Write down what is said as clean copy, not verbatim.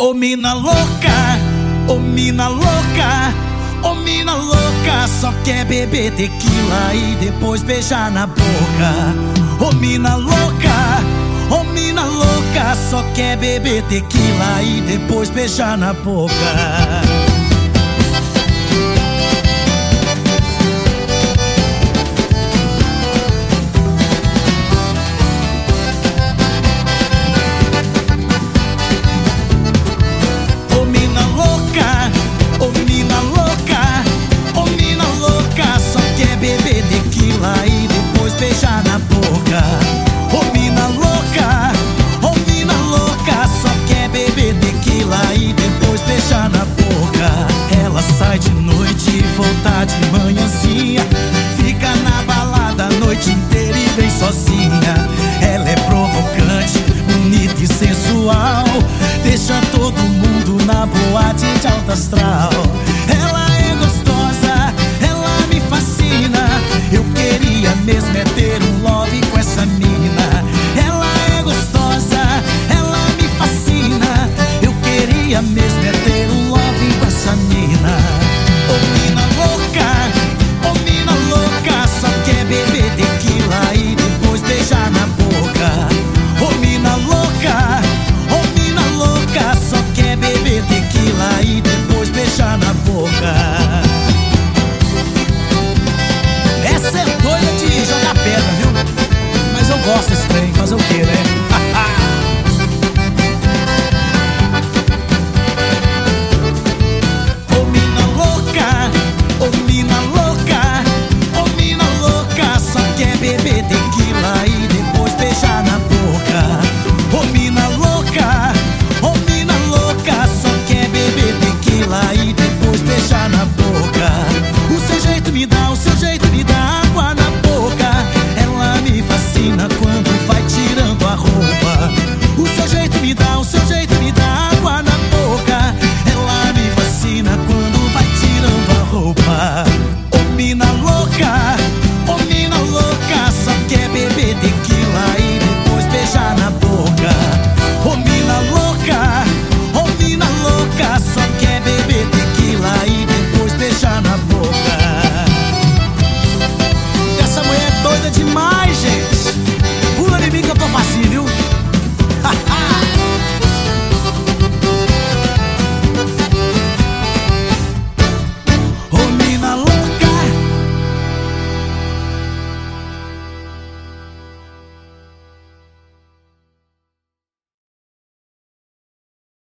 Ô mina louca, ô mina louca, ô mina louca, só quer beber tequila e depois beijar na boca. Ô mina louca, ô mina louca, só quer beber tequila e depois beijar na boca. E depois beijar na boca. Ô mina louca, ô mina louca, só quer beber tequila e depois beijar na boca. Ela sai de noite e volta de manhãzinha, fica na balada a noite inteira e vem sozinha. Ela é provocante, bonita e sensual, deixa todo mundo na boate de alto astral.